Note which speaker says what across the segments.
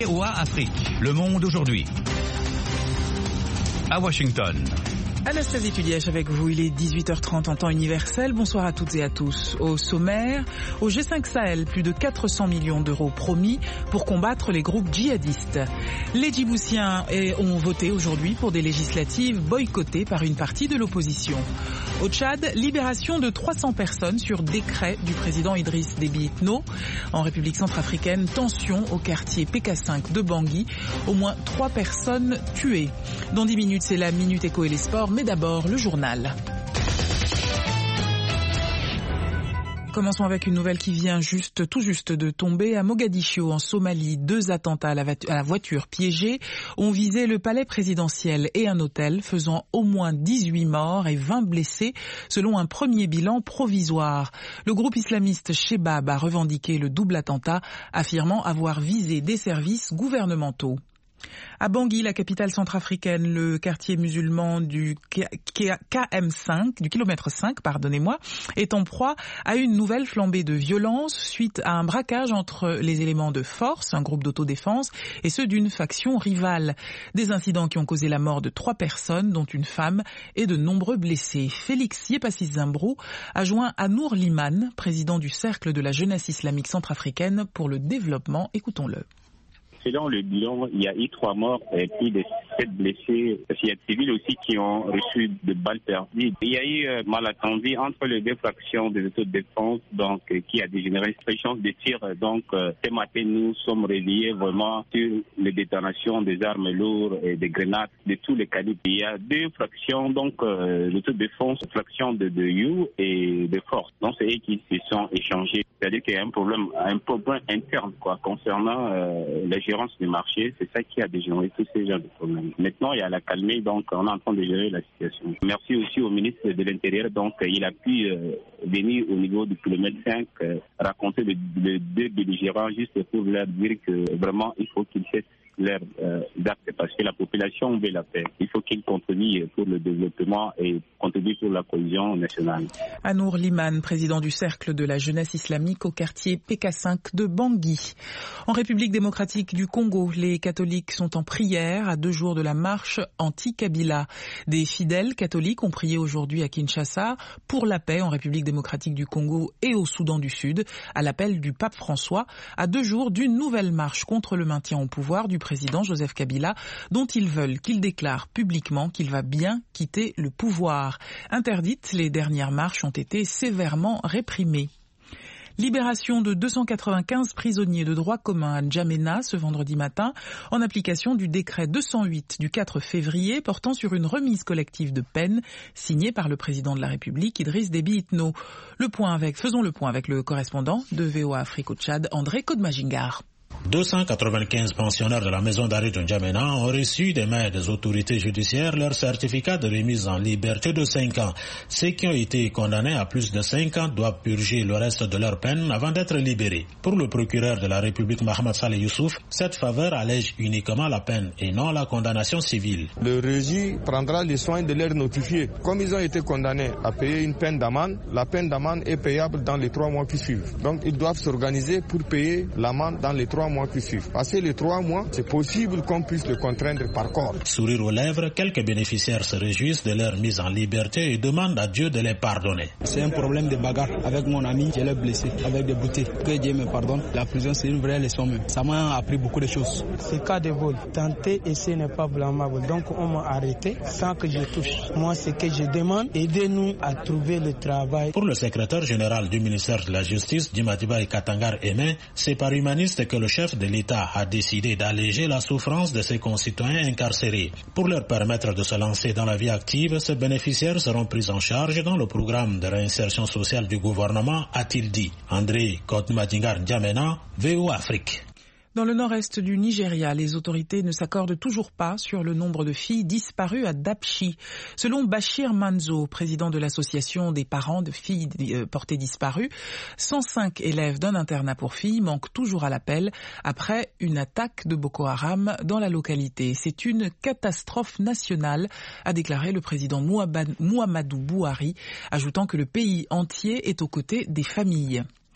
Speaker 1: VOA Afrique, le monde aujourd'hui. À Washington.
Speaker 2: Anastasie Tudièche avec vous, il est 18h30 en temps universel. Bonsoir à toutes et à tous. Au sommaire, au G5 Sahel, plus de 400 millions d'euros promis pour combattre les groupes djihadistes. Les Djiboutiens ont voté aujourd'hui pour des législatives boycottées par une partie de l'opposition. Au Tchad, libération de 300 personnes sur décret du président Idriss Déby Itno. En République centrafricaine, tension au quartier PK5 de Bangui. Au moins 3 personnes tuées. Dans 10 minutes, c'est la Minute Éco et les sports. Mais d'abord, le journal. Commençons avec une nouvelle qui vient tout juste de tomber. À Mogadiscio, en Somalie, 2 attentats à la voiture piégée ont visé le palais présidentiel et un hôtel, faisant au moins 18 morts et 20 blessés, selon un premier bilan provisoire. Le groupe islamiste Shebab a revendiqué le double attentat, affirmant avoir visé des services gouvernementaux. À Bangui, la capitale centrafricaine, le quartier musulman du KM5, du kilomètre 5, est en proie à une nouvelle flambée de violence suite à un braquage entre les éléments de force, un groupe d'autodéfense, et ceux d'une faction rivale. Des incidents qui ont causé la mort de 3 personnes, dont une femme, et de nombreux blessés. Félix Yepassis Zimbrou a joint Anour Liman, président du Cercle de la jeunesse islamique centrafricaine pour le développement. Écoutons-le.
Speaker 3: Selon le bilan, il y a eu 3 morts et plus de 7 blessés. Il y a des civils aussi qui ont reçu de balles perdues. Il y a eu malentendu entre les 2 fractions de l'autodéfense, donc qui a dégénéré cette de tir. Donc, ce matin, nous sommes réveillés vraiment sur les détonations des armes lourdes et des grenades de tous les calibres. Il y a 2 fractions, donc l'autodéfense, fraction de You et de Force. Donc, c'est eux qui se sont échangés. C'est-à-dire qu'il y a un problème interne concernant la gérance du marché. C'est ça qui a dégénéré tous ces genres de problèmes. Maintenant, il y a la calmée, donc on est en train de gérer la situation. Merci aussi au ministre de l'Intérieur, donc il a pu venir au niveau du kilomètre 5 raconter les 2 belligérants juste pour leur dire que vraiment il faut qu'ils cessent leurs actes parce que la population veut la paix. Il faut qu'ils contribuent pour le développement et contribuent pour la cohésion nationale.
Speaker 2: Anour Liman, président du Cercle de la jeunesse islamique au quartier PK5 de Bangui. En République démocratique du Congo, les catholiques sont en prière à 2 jours de la marche anti-Kabila. Des fidèles catholiques ont prié aujourd'hui à Kinshasa pour la paix en République démocratique du Congo et au Soudan du Sud, à l'appel du pape François, à 2 jours d'une nouvelle marche contre le maintien au pouvoir du président Joseph Kabila, dont ils veulent qu'il déclare publiquement qu'il va bien quitter le pouvoir. Interdites, les dernières marches ont été sévèrement réprimées. Libération de 295 prisonniers de droit commun à N'Djamena ce vendredi matin, en application du décret 208 du 4 février portant sur une remise collective de peine signée par le président de la République, Idriss Déby Itno. Faisons le point avec le correspondant de VOA Afrique au Tchad, André Kodmagingar.
Speaker 4: 295 pensionnaires de la maison d'arrêt de N'Djamena ont reçu des mains des autorités judiciaires leur certificat de remise en liberté de 5 ans. Ceux qui ont été condamnés à plus de 5 ans doivent purger le reste de leur peine avant d'être libérés. Pour le procureur de la République Mohamed Saleh Youssouf, cette faveur allège uniquement la peine et non la condamnation civile.
Speaker 5: Le régime prendra les soins de leur notifier. Comme ils ont été condamnés à payer une peine d'amende, la peine d'amende est payable dans les 3 mois qui suivent. Donc ils doivent s'organiser pour payer l'amende dans les 3 mois qui suivent. Passé les 3 mois, c'est possible qu'on puisse le contraindre par corps.
Speaker 4: Sourire aux lèvres, quelques bénéficiaires se réjouissent de leur mise en liberté et demandent à Dieu de les pardonner.
Speaker 6: C'est un problème de bagarre avec mon ami, je l'ai blessé avec des bouteilles. Que Dieu me pardonne. La prison, c'est une vraie leçon même. Ça m'a appris beaucoup de choses.
Speaker 7: C'est cas de vol. Tenter essayer n'est pas blâmable. Donc on m'a arrêté sans que je touche. Moi, ce que je demande, aidez-nous à trouver le travail.
Speaker 4: Pour le secrétaire général du ministère de la Justice, Dimadiba Katangar Aimé, c'est par humaniste que le chef de l'État a décidé d'alléger la souffrance de ses concitoyens incarcérés. Pour leur permettre de se lancer dans la vie active, ces bénéficiaires seront pris en charge dans le programme de réinsertion sociale du gouvernement, a-t-il dit. André Kodmadingar N'Djamena, VOA Afrique.
Speaker 2: Dans le nord-est du Nigeria, les autorités ne s'accordent toujours pas sur le nombre de filles disparues à Dapchi. Selon Bachir Manzo, président de l'association des parents de filles portées disparues, 105 élèves d'un internat pour filles manquent toujours à l'appel après une attaque de Boko Haram dans la localité. C'est une catastrophe nationale, a déclaré le président Muhammadu Buhari, ajoutant que le pays entier est aux côtés des familles.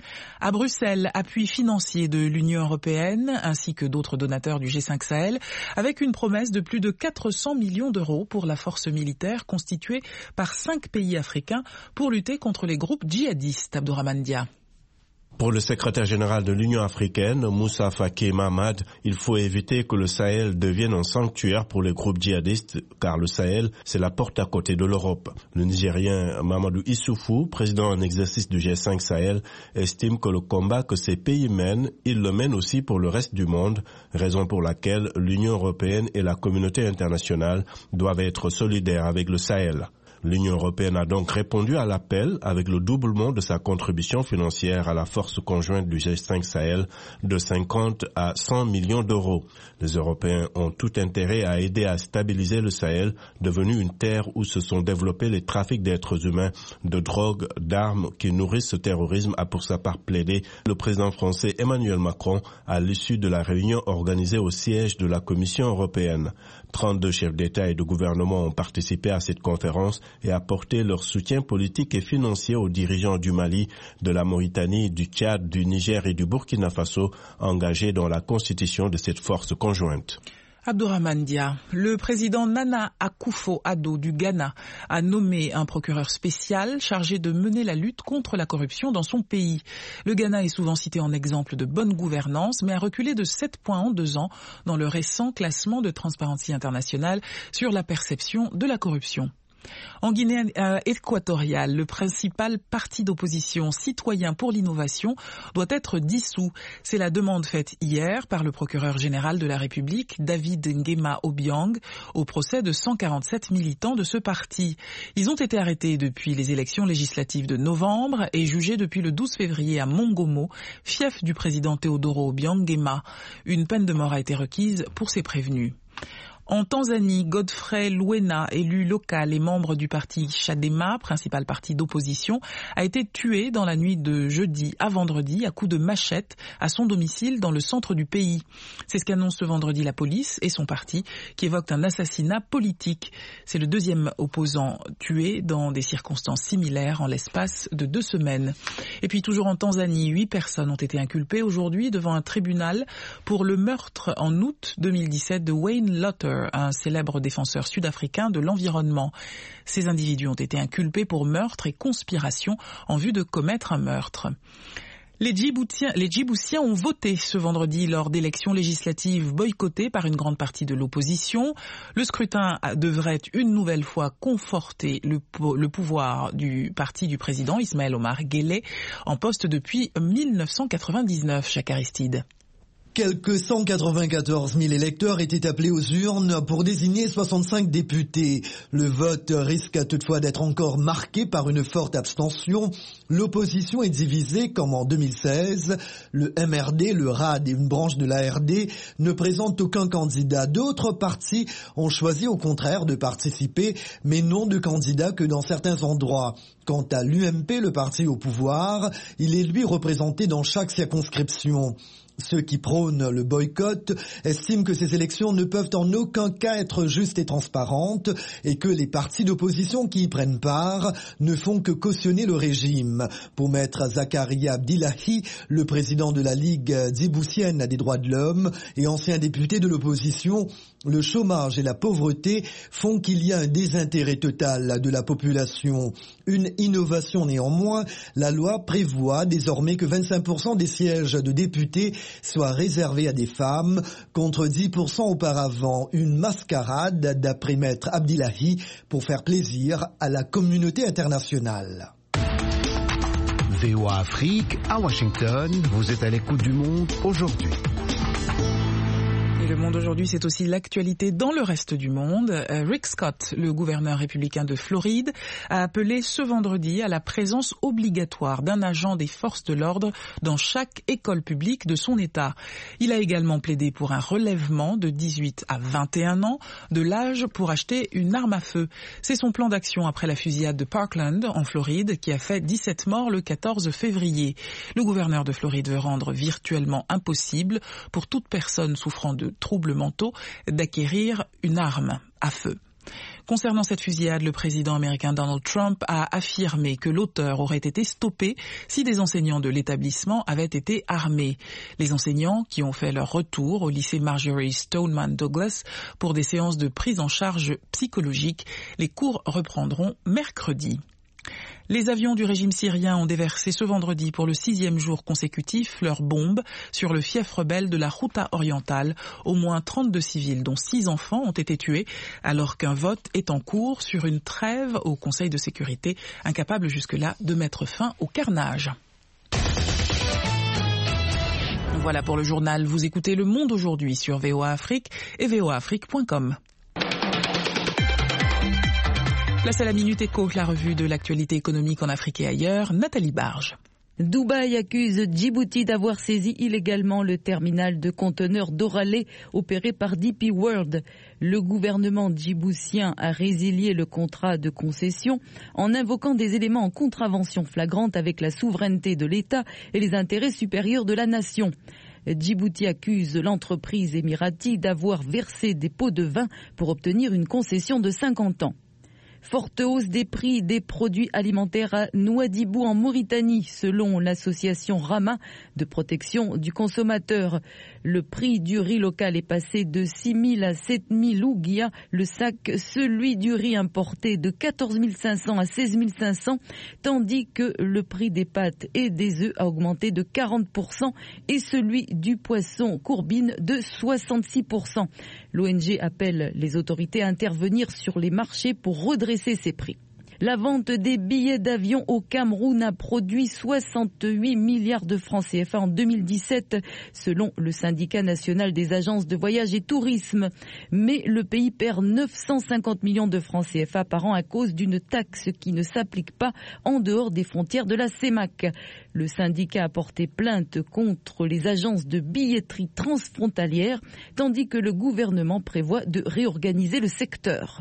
Speaker 2: À Bruxelles, appui financier de l'Union européenne ainsi que d'autres donateurs du G5 Sahel, avec une promesse de plus de 400 millions d'euros pour la force militaire constituée par 5 pays africains pour lutter contre les groupes djihadistes. Abdourahmane Dia.
Speaker 8: Pour le secrétaire général de l'Union africaine, Moussa Faki Mahamat, il faut éviter que le Sahel devienne un sanctuaire pour les groupes djihadistes, car le Sahel, c'est la porte à côté de l'Europe. Le Nigérien Mamadou Issoufou, président en exercice du G5 Sahel, estime que le combat que ces pays mènent, ils le mènent aussi pour le reste du monde, raison pour laquelle l'Union européenne et la communauté internationale doivent être solidaires avec le Sahel. L'Union européenne a donc répondu à l'appel avec le doublement de sa contribution financière à la force conjointe du G5 Sahel de 50 à 100 millions d'euros. Les Européens ont tout intérêt à aider à stabiliser le Sahel, devenu une terre où se sont développés les trafics d'êtres humains, de drogue, d'armes qui nourrissent ce terrorisme, a pour sa part plaidé le président français Emmanuel Macron à l'issue de la réunion organisée au siège de la Commission européenne. 32 chefs d'État et de gouvernement ont participé à cette conférence et apporté leur soutien politique et financier aux dirigeants du Mali, de la Mauritanie, du Tchad, du Niger et du Burkina Faso engagés dans la constitution de cette force conjointe.
Speaker 2: Abdourahmane Dia. Le président Nana Akufo-Addo du Ghana a nommé un procureur spécial chargé de mener la lutte contre la corruption dans son pays. Le Ghana est souvent cité en exemple de bonne gouvernance, mais a reculé de 7 points en 2 ans dans le récent classement de Transparency International sur la perception de la corruption. En Guinée équatoriale, le principal parti d'opposition Citoyens pour l'innovation doit être dissous. C'est la demande faite hier par le procureur général de la République, David Nguema Obiang, au procès de 147 militants de ce parti. Ils ont été arrêtés depuis les élections législatives de novembre et jugés depuis le 12 février à Mongomo, fief du président Teodoro Obiang Nguema. Une peine de mort a été requise pour ces prévenus. En Tanzanie, Godfrey Luena, élu local et membre du parti Chadema, principal parti d'opposition, a été tué dans la nuit de jeudi à vendredi à coups de machette à son domicile dans le centre du pays. C'est ce qu'annonce ce vendredi la police et son parti qui évoquent un assassinat politique. C'est le deuxième opposant tué dans des circonstances similaires en l'espace de 2 semaines. Et puis toujours en Tanzanie, 8 personnes ont été inculpées aujourd'hui devant un tribunal pour le meurtre en août 2017 de Wayne Lotter, un célèbre défenseur sud-africain de l'environnement. Ces individus ont été inculpés pour meurtre et conspiration en vue de commettre un meurtre. Les Djiboutiens ont voté ce vendredi lors d'élections législatives boycottées par une grande partie de l'opposition. Le scrutin devrait une nouvelle fois conforter le pouvoir du parti du président Ismaël Omar Guelleh, en poste depuis 1999, Jacques Aristide.
Speaker 9: Quelques 194 000 électeurs étaient appelés aux urnes pour désigner 65 députés. Le vote risque toutefois d'être encore marqué par une forte abstention. L'opposition est divisée comme en 2016. Le MRD, le RAD et une branche de l'ARD ne présentent aucun candidat. D'autres partis ont choisi au contraire de participer, mais non de candidat que dans certains endroits. Quant à l'UMP, le parti au pouvoir, il est lui représenté dans chaque circonscription. Ceux qui prônent le boycott estiment que ces élections ne peuvent en aucun cas être justes et transparentes et que les partis d'opposition qui y prennent part ne font que cautionner le régime. Pour maître Zakaria Abdillahi, le président de la Ligue djiboutienne des droits de l'homme et ancien député de l'opposition, le chômage et la pauvreté font qu'il y a un désintérêt total de la population. Une innovation néanmoins, la loi prévoit désormais que 25% des sièges de députés soient réservés à des femmes, contre 10% auparavant. Une mascarade, d'après maître Abdillahi, pour faire plaisir à la communauté internationale.
Speaker 10: VOA Afrique, à Washington, vous êtes à l'écoute du Monde aujourd'hui.
Speaker 2: Et le Monde aujourd'hui, c'est aussi l'actualité dans le reste du monde. Rick Scott, le gouverneur républicain de Floride, a appelé ce vendredi à la présence obligatoire d'un agent des forces de l'ordre dans chaque école publique de son État. Il a également plaidé pour un relèvement de 18 à 21 ans de l'âge pour acheter une arme à feu. C'est son plan d'action après la fusillade de Parkland, en Floride, qui a fait 17 morts le 14 février. Le gouverneur de Floride veut rendre virtuellement impossible pour toute personne souffrant de troubles mentaux d'acquérir une arme à feu. Concernant cette fusillade, le président américain Donald Trump a affirmé que l'auteur aurait été stoppé si des enseignants de l'établissement avaient été armés. Les enseignants qui ont fait leur retour au lycée Marjory Stoneman Douglas pour des séances de prise en charge psychologique. Les cours reprendront mercredi. Les avions du régime syrien ont déversé ce vendredi pour le 6e jour consécutif leurs bombes sur le fief rebelle de la Ghouta orientale. Au moins 32 civils, dont 6 enfants, ont été tués alors qu'un vote est en cours sur une trêve au Conseil de sécurité, incapable jusque-là de mettre fin au carnage. Voilà pour le journal. Vous écoutez Le Monde aujourd'hui sur VOA Afrique et voaafrique.com. Place à la Minute Éco, la revue de l'actualité économique en Afrique et ailleurs. Nathalie Barge.
Speaker 11: Dubaï accuse Djibouti d'avoir saisi illégalement le terminal de conteneurs d'Oralé opéré par DP World. Le gouvernement djiboutien a résilié le contrat de concession en invoquant des éléments en contravention flagrante avec la souveraineté de l'État et les intérêts supérieurs de la nation. Djibouti accuse l'entreprise émirati d'avoir versé des pots de vin pour obtenir une concession de 50 ans. Forte hausse des prix des produits alimentaires à Nouadhibou en Mauritanie, selon l'association Rama de protection du consommateur. Le prix du riz local est passé de 6 000 à 7 000 ouguiya le sac, celui du riz importé de 14 500 à 16 500, tandis que le prix des pâtes et des œufs a augmenté de 40% et celui du poisson courbine de 66%. L'ONG appelle les autorités à intervenir sur les marchés pour redresser ces prix. La vente des billets d'avion au Cameroun a produit 68 milliards de francs CFA en 2017, selon le syndicat national des agences de voyage et tourisme. Mais le pays perd 950 millions de francs CFA par an à cause d'une taxe qui ne s'applique pas en dehors des frontières de la CEMAC. Le syndicat a porté plainte contre les agences de billetterie transfrontalières, tandis que le gouvernement prévoit de réorganiser le secteur.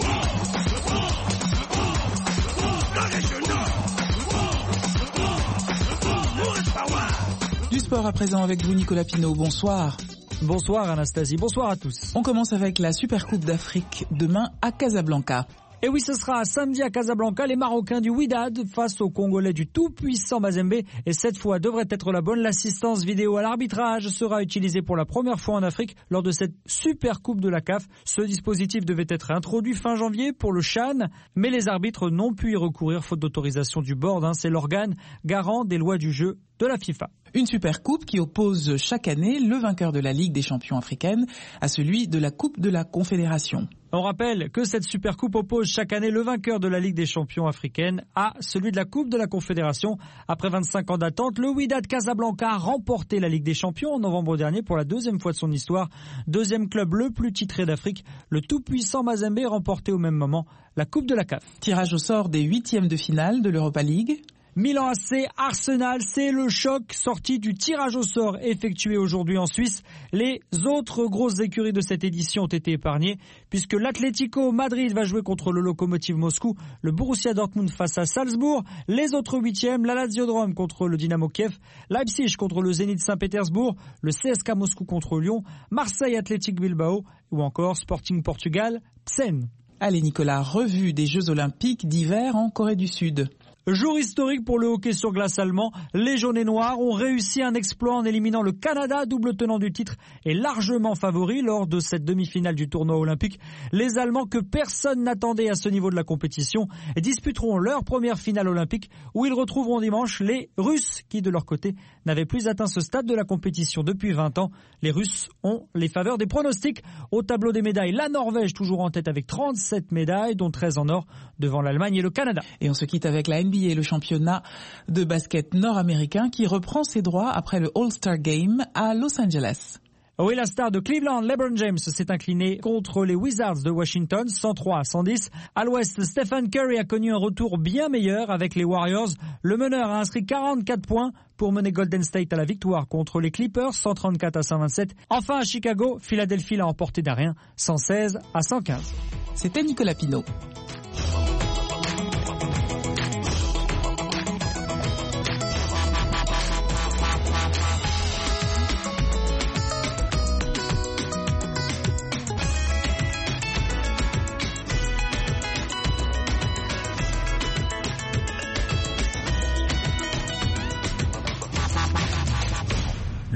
Speaker 2: Du sport à présent avec vous, Nicolas Pinault. Bonsoir.
Speaker 12: Bonsoir Anastasie, bonsoir à tous.
Speaker 2: On commence avec la Supercoupe d'Afrique demain à Casablanca.
Speaker 12: Et oui, ce sera samedi à Casablanca, les Marocains du Wydad face aux Congolais du tout-puissant Mazembe. Et cette fois devrait être la bonne. L'assistance vidéo à l'arbitrage sera utilisée pour la première fois en Afrique lors de cette super coupe de la CAF. Ce dispositif devait être introduit fin janvier pour le CHAN, mais les arbitres n'ont pu y recourir faute d'autorisation du board. C'est l'organe garant des lois du jeu de la FIFA.
Speaker 2: Une super coupe qui oppose chaque année le vainqueur de la Ligue des champions africaine à celui de la Coupe de la Confédération.
Speaker 12: On rappelle que cette super coupe oppose chaque année le vainqueur de la Ligue des champions africaine à celui de la Coupe de la Confédération. Après 25 ans d'attente, le Wydad Casablanca a remporté la Ligue des champions en novembre dernier pour la deuxième fois de son histoire. Deuxième club le plus titré d'Afrique, le tout-puissant Mazembe remportait au même moment la Coupe de la CAF.
Speaker 2: Tirage au sort des 8e de finale de l'Europa League.
Speaker 12: Milan AC, Arsenal, c'est le choc sorti du tirage au sort effectué aujourd'hui en Suisse. Les autres grosses écuries de cette édition ont été épargnées puisque l'Atlético Madrid va jouer contre le Lokomotiv Moscou, le Borussia Dortmund face à Salzbourg, les autres 8e, la Lazio de Rome contre le Dynamo Kiev, Leipzig contre le Zénith Saint-Pétersbourg, le CSKA Moscou contre Lyon, Marseille Athletic Bilbao ou encore Sporting Portugal, Psen.
Speaker 2: Allez Nicolas, revue des Jeux Olympiques d'hiver en Corée du Sud.
Speaker 12: Jour historique pour le hockey sur glace allemand. Les jaunes et noirs ont réussi un exploit en éliminant le Canada, double tenant du titre et largement favori lors de cette demi-finale du tournoi olympique. Les Allemands, que personne n'attendait à ce niveau de la compétition, disputeront leur première finale olympique où ils retrouveront dimanche les Russes qui, de leur côté, n'avaient plus atteint ce stade de la compétition depuis 20 ans. Les Russes ont les faveurs des pronostics. Au tableau des médailles, la Norvège toujours en tête avec 37 médailles, dont 13 en or, devant l'Allemagne et le Canada.
Speaker 2: Et on se quitte avec la NBA, le championnat de basket nord-américain qui reprend ses droits après le All-Star Game à Los Angeles.
Speaker 12: Oui, la star de Cleveland, LeBron James, s'est incliné contre les Wizards de Washington, 103 à 110. À l'ouest, Stephen Curry a connu un retour bien meilleur avec les Warriors. Le meneur a inscrit 44 points pour mener Golden State à la victoire contre les Clippers, 134 à 127. Enfin, à Chicago, Philadelphie l'a emporté d'un rien, 116 à 115.
Speaker 2: C'était Nicolas Pinault.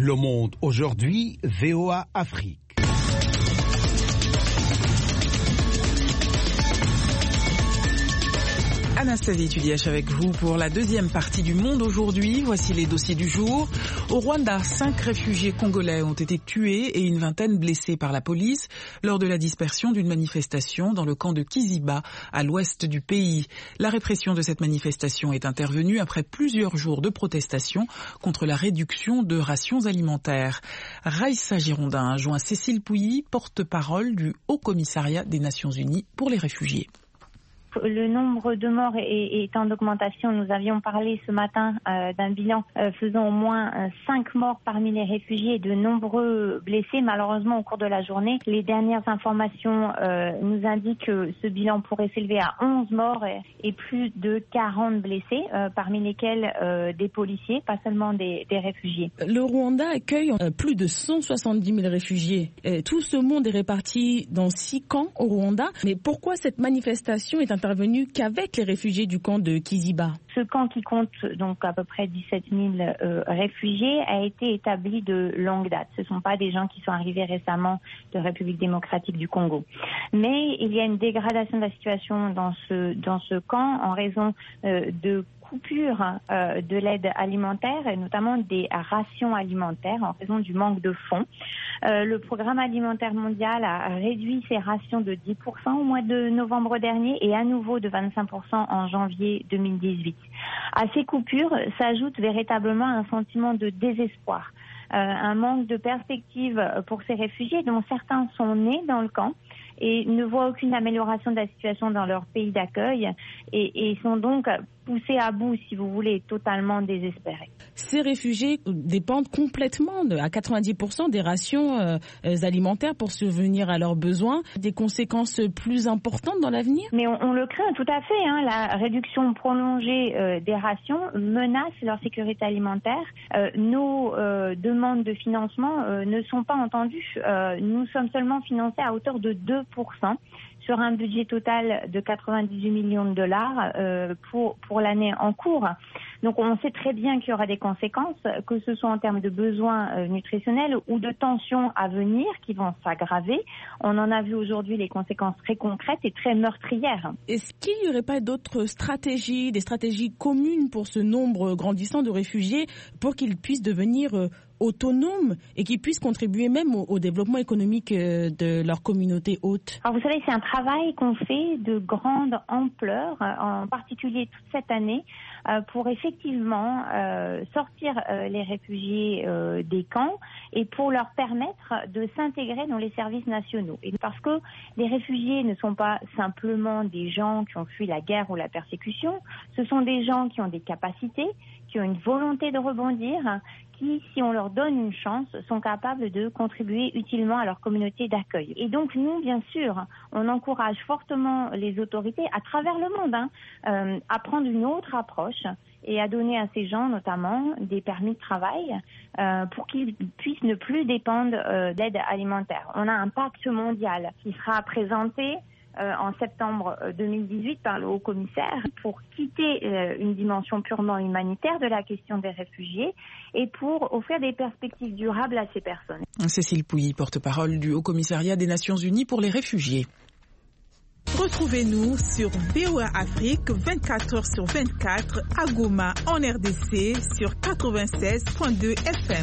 Speaker 10: Le Monde aujourd'hui, VOA Afrique.
Speaker 2: Anastasie Tudiach avec vous pour la deuxième partie du Monde aujourd'hui. Voici les dossiers du jour. Au Rwanda, 5 réfugiés congolais ont été tués et une vingtaine blessés par la police lors de la dispersion d'une manifestation dans le camp de Kiziba, à l'ouest du pays. La répression de cette manifestation est intervenue après plusieurs jours de protestation contre la réduction de rations alimentaires. Raïssa Girondin a joint Cécile Pouilly, porte-parole du Haut-Commissariat des Nations Unies pour les réfugiés.
Speaker 13: Le nombre de morts est en augmentation. Nous avions parlé ce matin d'un bilan faisant au moins 5 morts parmi les réfugiés et de nombreux blessés. Malheureusement, au cours de la journée, les dernières informations nous indiquent que ce bilan pourrait s'élever à 11 morts et plus de 40 blessés, parmi lesquels des policiers, pas seulement des réfugiés.
Speaker 14: Le Rwanda accueille plus de 170 000 réfugiés. Tout ce monde est réparti dans 6 camps au Rwanda. Mais pourquoi cette manifestation est intervenu qu'avec les réfugiés du camp de Kiziba?
Speaker 13: Ce camp qui compte donc à peu près 17 000 réfugiés a été établi de longue date. Ce ne sont pas des gens qui sont arrivés récemment de République démocratique du Congo. Mais il y a une dégradation de la situation dans ce camp en raison de coupure de l'aide alimentaire et notamment des rations alimentaires en raison du manque de fonds. Le programme alimentaire mondial a réduit ses rations de 10% au mois de novembre dernier et à nouveau de 25% en janvier 2018. À ces coupures s'ajoute véritablement un sentiment de désespoir, un manque de perspective pour ces réfugiés dont certains sont nés dans le camp et ne voient aucune amélioration de la situation dans leur pays d'accueil et sont donc poussés à bout, si vous voulez, totalement désespérés.
Speaker 14: Ces réfugiés dépendent complètement, à 90%, des rations alimentaires pour subvenir à leurs besoins. Des conséquences plus importantes dans l'avenir?
Speaker 13: Mais on le craint tout à fait. La réduction prolongée des rations menace leur sécurité alimentaire. Nos demandes de financement ne sont pas entendues. Nous sommes seulement financés à hauteur de 2%. Sur un budget total de 98 millions de dollars pour l'année en cours. Donc on sait très bien qu'il y aura des conséquences, que ce soit en termes de besoins nutritionnels ou de tensions à venir qui vont s'aggraver. On en a vu aujourd'hui les conséquences très concrètes et très meurtrières.
Speaker 14: Est-ce qu'il n'y aurait pas d'autres stratégies, des stratégies communes pour ce nombre grandissant de réfugiés pour qu'ils puissent devenir autonomes et qui puissent contribuer même au développement économique de leur communauté hôte?
Speaker 13: Alors vous savez, c'est un travail qu'on fait de grande ampleur, en particulier toute cette année, pour effectivement sortir les réfugiés des camps et pour leur permettre de s'intégrer dans les services nationaux. Et parce que les réfugiés ne sont pas simplement des gens qui ont fui la guerre ou la persécution, ce sont des gens qui ont des capacités, qui ont une volonté de rebondir, qui, si on leur donne une chance, sont capables de contribuer utilement à leur communauté d'accueil. Et donc nous, bien sûr, on encourage fortement les autorités à travers le monde à prendre une autre approche et à donner à ces gens notamment des permis de travail pour qu'ils puissent ne plus dépendre d'aide alimentaire. On a un pacte mondial qui sera présenté en septembre 2018 par le haut-commissaire pour quitter une dimension purement humanitaire de la question des réfugiés et pour offrir des perspectives durables à ces personnes.
Speaker 2: Cécile Pouilly, porte-parole du Haut-Commissariat des Nations Unies pour les réfugiés.
Speaker 15: Retrouvez-nous sur VOA Afrique 24h/24 à Goma en RDC sur 96.2 FM.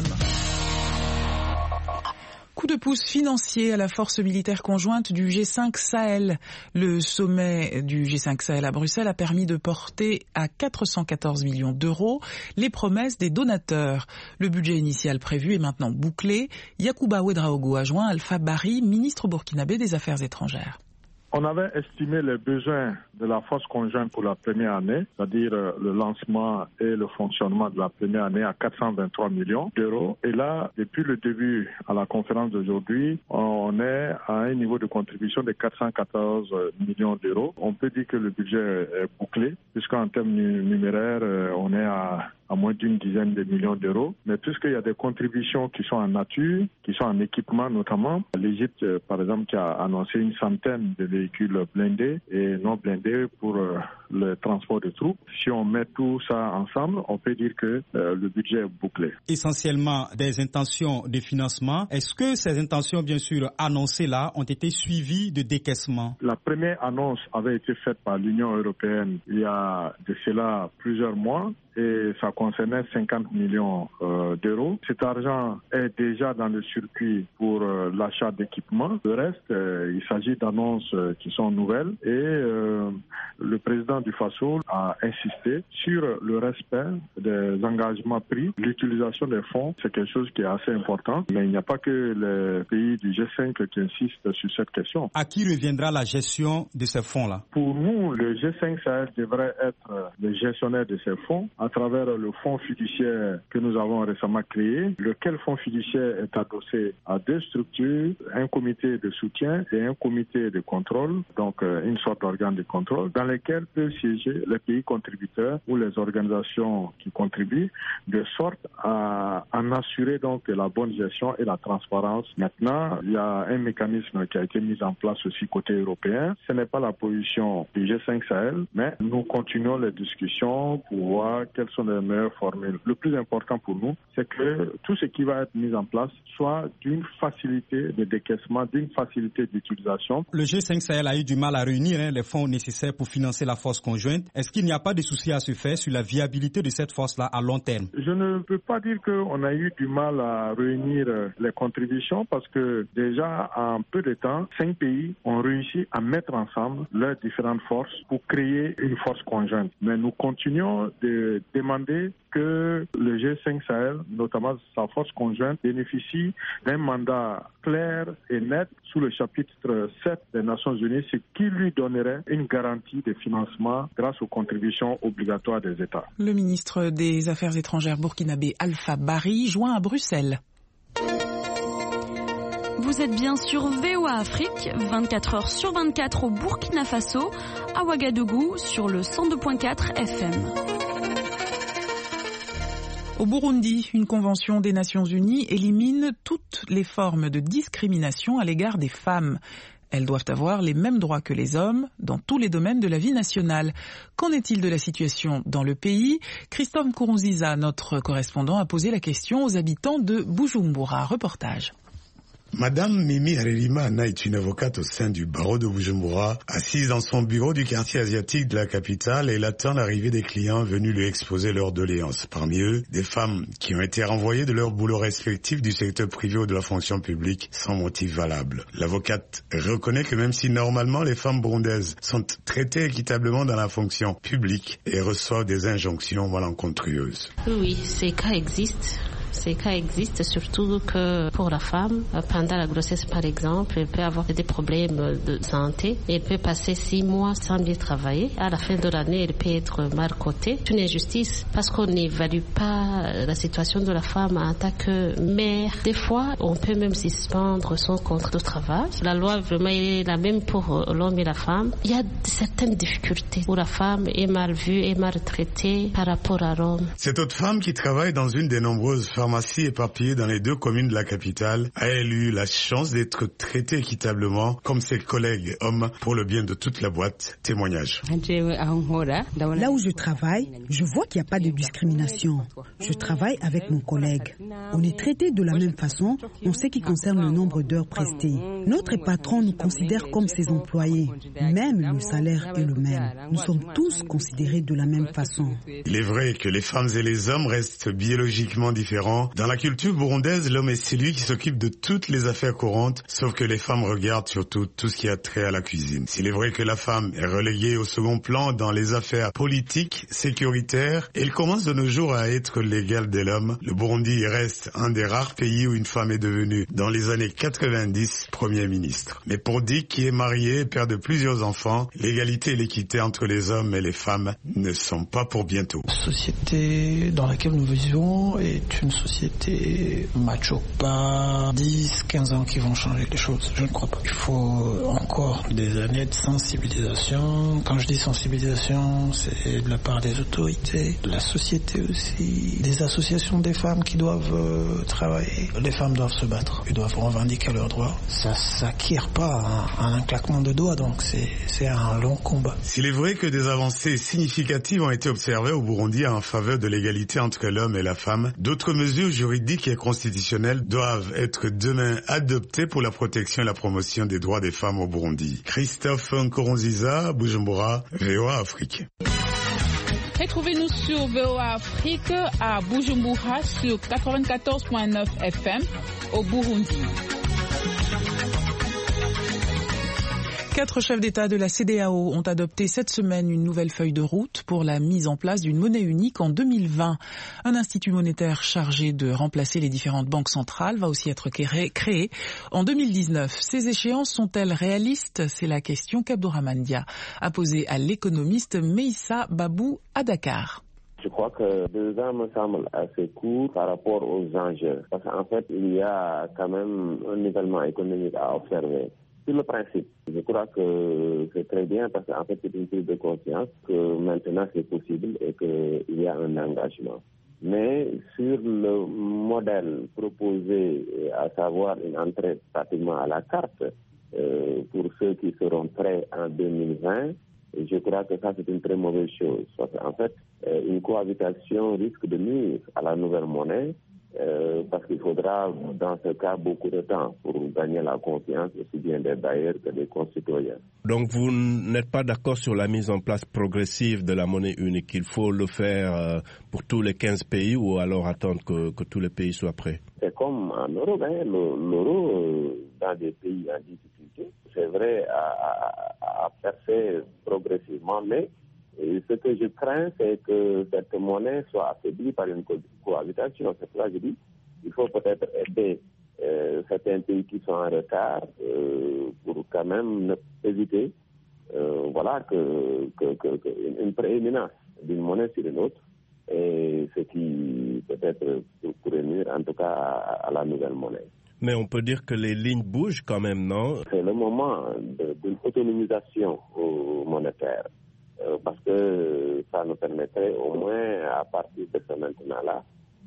Speaker 2: Coup de pouce financier à la force militaire conjointe du G5 Sahel. Le sommet du G5 Sahel à Bruxelles a permis de porter à 414 millions d'euros les promesses des donateurs. Le budget initial prévu est maintenant bouclé. Yacouba Ouedraogo a joint Alpha Bari, ministre burkinabé des Affaires étrangères.
Speaker 16: On avait estimé les besoins de la force conjointe pour la première année, c'est-à-dire le lancement et le fonctionnement de la première année à 423 millions d'euros. Et là, depuis le début à la conférence d'aujourd'hui, on est à un niveau de contribution de 414 millions d'euros. On peut dire que le budget est bouclé, puisqu'en termes numéraires, on est à à moins d'une dizaine de millions d'euros. Mais puisqu'il y a des contributions qui sont en nature, qui sont en équipement notamment, l'Égypte, par exemple, qui a annoncé une centaine de véhicules blindés et non blindés pour le transport de troupes. Si on met tout ça ensemble, on peut dire que le budget est bouclé.
Speaker 17: Essentiellement des intentions de financement. Est-ce que ces intentions, bien sûr, annoncées là, ont été suivies de décaissement?
Speaker 16: La première annonce avait été faite par l'Union européenne il y a de cela plusieurs mois. Et ça concernait 50 millions d'euros. Cet argent est déjà dans le circuit pour l'achat d'équipements. Le reste, il s'agit d'annonces qui sont nouvelles. Et le président du FASO a insisté sur le respect des engagements pris. L'utilisation des fonds, c'est quelque chose qui est assez important. Mais il n'y a pas que les pays du G5 qui insistent sur cette question.
Speaker 17: À qui reviendra la gestion de ces fonds-là?
Speaker 16: Pour nous, le G5 Sahel devrait être le gestionnaire de ces fonds à travers le fonds fiduciaire que nous avons récemment créé, lequel fonds fiduciaire est adossé à deux structures, un comité de soutien et un comité de contrôle, donc une sorte d'organe de contrôle, dans lesquels peuvent siéger les pays contributeurs ou les organisations qui contribuent, de sorte à en assurer donc la bonne gestion et la transparence. Maintenant, il y a un mécanisme qui a été mis en place aussi côté européen. Ce n'est pas la position du G5 Sahel, mais nous continuons les discussions pour voir quelles sont les meilleures formules. Le plus important pour nous, c'est que tout ce qui va être mis en place soit d'une facilité de décaissement, d'une facilité d'utilisation.
Speaker 17: Le G5 Sahel a eu du mal à réunir les fonds nécessaires pour financer la force conjointe. Est-ce qu'il n'y a pas de souci à se faire sur la viabilité de cette force-là à long terme?
Speaker 16: Je ne peux pas dire qu'on a eu du mal à réunir les contributions parce que déjà, en peu de temps, 5 pays ont réussi à mettre ensemble leurs différentes forces pour créer une force conjointe. Mais nous continuons de demander que le G5 Sahel, notamment sa force conjointe, bénéficie d'un mandat clair et net sous le chapitre 7 des Nations Unies, ce qui lui donnerait une garantie de financement grâce aux contributions obligatoires des États.
Speaker 2: Le ministre des Affaires étrangères burkinabé Alpha Bari joint à Bruxelles.
Speaker 18: Vous êtes bien sur VOA Afrique, 24 heures sur 24 au Burkina Faso, à Ouagadougou sur le 102.4 FM.
Speaker 2: Au Burundi, une convention des Nations Unies élimine toutes les formes de discrimination à l'égard des femmes. Elles doivent avoir les mêmes droits que les hommes dans tous les domaines de la vie nationale. Qu'en est-il de la situation dans le pays? Christophe Nkurunziza, notre correspondant, a posé la question aux habitants de Bujumbura. Reportage.
Speaker 19: Madame Mimi Harerimana est une avocate au sein du barreau de Bujumbura. Assise dans son bureau du quartier asiatique de la capitale, elle attend l'arrivée des clients venus lui exposer leurs doléances. Parmi eux, des femmes qui ont été renvoyées de leur boulot respectif du secteur privé ou de la fonction publique sans motif valable. L'avocate reconnaît que même si normalement les femmes burundaises sont traitées équitablement dans la fonction publique et reçoivent des injonctions malencontreuses.
Speaker 20: Oui, ces cas existent. Ces cas existent surtout que pour la femme, pendant la grossesse par exemple, elle peut avoir des problèmes de santé. Elle peut passer 6 mois sans bien travailler. À la fin de l'année, elle peut être marcotée. C'est une injustice parce qu'on n'évalue pas la situation de la femme en tant que mère. Des fois, on peut même suspendre son contrat de travail. La loi vraiment est la même pour l'homme et la femme. Il y a certaines difficultés où la femme est mal vue et mal traitée par rapport à l'homme.
Speaker 19: Cette autre femme qui travaille dans une des nombreuses pharmacie éparpillée dans les 2 communes de la capitale a eu la chance d'être traitée équitablement comme ses collègues hommes pour le bien de toute la boîte. Témoignage.
Speaker 21: Là où je travaille, je vois qu'il n'y a pas de discrimination. Je travaille avec mon collègue. On est traité de la même façon en ce qui concerne le nombre d'heures prestées. Notre patron nous considère comme ses employés. Même le salaire est le même. Nous sommes tous considérés de la même façon.
Speaker 19: Il est vrai que les femmes et les hommes restent biologiquement différents. Dans la culture burundaise, l'homme est celui qui s'occupe de toutes les affaires courantes, sauf que les femmes regardent surtout tout ce qui a trait à la cuisine. S'il est vrai que la femme est reléguée au second plan dans les affaires politiques, sécuritaires, elle commence de nos jours à être l'égale de l'homme. Le Burundi reste un des rares pays où une femme est devenue, dans les années 90, Premier ministre. Mais pour Dick, qui est marié et père de plusieurs enfants, l'égalité et l'équité entre les hommes et les femmes ne sont pas pour bientôt.
Speaker 22: La société dans laquelle nous vivons est une
Speaker 1: société macho, pas 10-15 ans qui vont changer les choses, je ne crois pas. Il faut encore des années de sensibilisation. Quand je dis sensibilisation, c'est de la part des autorités, de la société aussi, des associations des femmes qui doivent travailler. Les femmes doivent se battre, elles doivent revendiquer leurs droits. Ça s'acquiert pas en un claquement de doigts, donc c'est un long combat.
Speaker 19: S'il est vrai que des avancées significatives ont été observées au Burundi en faveur de l'égalité entre l'homme et la femme, d'autres mesures juridiques et constitutionnelles doivent être demain adoptées pour la protection et la promotion des droits des femmes au Burundi. Christophe Nkurunziza, Bujumbura, VOA Afrique.
Speaker 22: Retrouvez-nous sur VOA Afrique à Bujumbura sur 94.9 FM au Burundi.
Speaker 2: 4 chefs d'État de la CEDEAO ont adopté cette semaine une nouvelle feuille de route pour la mise en place d'une monnaie unique en 2020. Un institut monétaire chargé de remplacer les différentes banques centrales va aussi être créé en 2019. Ces échéances sont-elles réalistes? C'est la question qu'Abdourahmane Dia a posée à l'économiste Meissa Babou à Dakar.
Speaker 23: Je crois que 2 ans me semble assez court par rapport aux enjeux. Parce qu'en fait, il y a quand même un nivellement économique à observer. Sur le principe, je crois que c'est très bien parce qu'en fait, c'est une prise de conscience que maintenant c'est possible et qu'il y a un engagement. Mais sur le modèle proposé, à savoir une entrée pratiquement à la carte pour ceux qui seront prêts en 2020, je crois que ça c'est une très mauvaise chose. Parce qu'en fait, une cohabitation risque de nuire à la nouvelle monnaie. Parce qu'il faudra dans ce cas beaucoup de temps pour gagner la confiance aussi bien des bailleurs que des concitoyens.
Speaker 8: Donc vous n'êtes pas d'accord sur la mise en place progressive de la monnaie unique? Il faut le faire pour tous les 15 pays ou alors attendre que tous les pays soient prêts?
Speaker 23: C'est comme en Europe, l'euro dans des pays en difficulté, c'est vrai à percer progressivement, mais ce que je crains, c'est que cette monnaie soit affaiblie par une cohabitation. C'est pour ça que je dis qu'il faut peut-être aider certains pays qui sont en retard pour quand même éviter une prééminence d'une monnaie sur une autre, et ce qui peut-être pourrait nuire en tout cas à la nouvelle monnaie.
Speaker 8: Mais on peut dire que les lignes bougent quand même, non?
Speaker 23: C'est le moment d'une autonomisation monétaire. Parce que ça nous permettrait au moins à partir de ce maintenant-là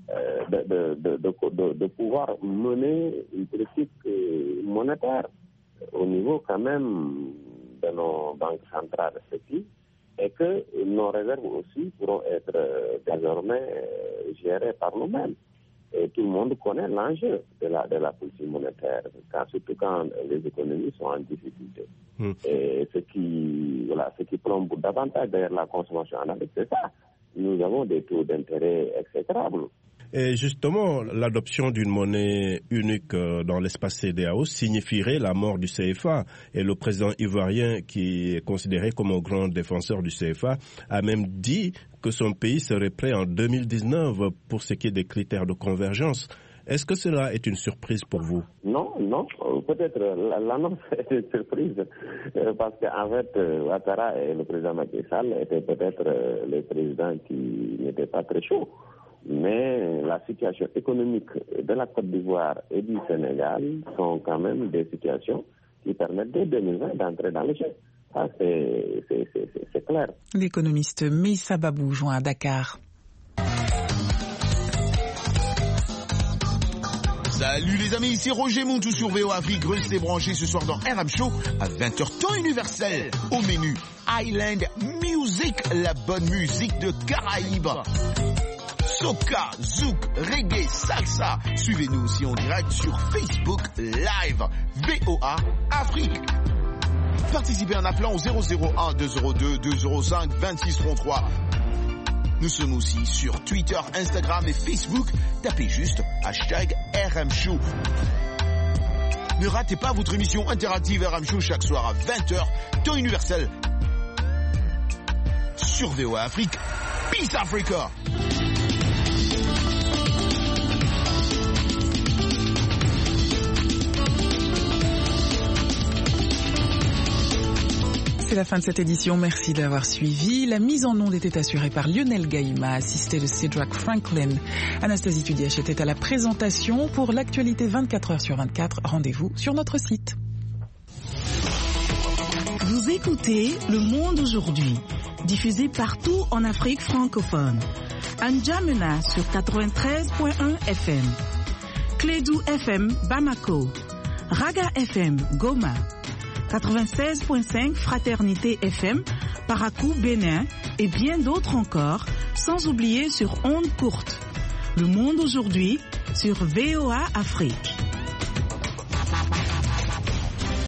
Speaker 23: de pouvoir mener une politique monétaire au niveau quand même de nos banques centrales respectives et que nos réserves aussi pourront être désormais gérées par nous-mêmes. Et tout le monde connaît l'enjeu de la politique monétaire, surtout quand les économies sont en difficulté. Et ce qui plombe davantage derrière la consommation en Afrique, c'est ça. Nous avons des taux d'intérêt exécrables.
Speaker 8: Et justement, l'adoption d'une monnaie unique dans l'espace CEDEAO signifierait la mort du CFA. Et le président ivoirien, qui est considéré comme un grand défenseur du CFA, a même dit que son pays serait prêt en 2019 pour ce qui est des critères de convergence. Est-ce que cela est une surprise pour vous?
Speaker 23: Non. Peut-être l'annonce est une surprise parce qu'en fait, Ouattara et le président Macky Sall étaient peut-être les présidents qui n'étaient pas très chauds. Mais la situation économique de la Côte d'Ivoire et du Sénégal sont quand même des situations qui permettent dès 2020 d'entrer dans le jeu. Ça, c'est clair.
Speaker 2: L'économiste Meissa Babou joint à Dakar.
Speaker 24: Salut les amis, ici Roger Montou sur VOA Afrique. Restez branchés ce soir dans RM Show à 20h temps universel. Au menu, Island Music, la bonne musique de Caraïbes. Soca, zouk, reggae, salsa. Suivez-nous aussi en direct sur Facebook Live. VOA Afrique. Participez en appelant au 001 202 205 2633. Nous sommes aussi sur Twitter, Instagram et Facebook. Tapez juste #RM Show. Ne ratez pas votre émission interactive RM Show chaque soir à 20h, temps universel. Sur VOA Afrique. Peace Africa.
Speaker 2: C'est la fin de cette édition. Merci de l'avoir suivi. La mise en onde était assurée par Lionel Gaïma, assisté de Cedric Franklin. Anastasie Tudiach était à la présentation. Pour l'actualité 24 heures sur 24, rendez-vous sur notre site.
Speaker 3: Vous écoutez Le Monde aujourd'hui, diffusé partout en Afrique francophone. N'Djamena sur 93.1 FM. Clédou FM Bamako. Raga FM Goma. 96.5 Fraternité FM, Parakou Bénin et bien d'autres encore, sans oublier sur ondes courtes. Le Monde aujourd'hui sur VOA Afrique.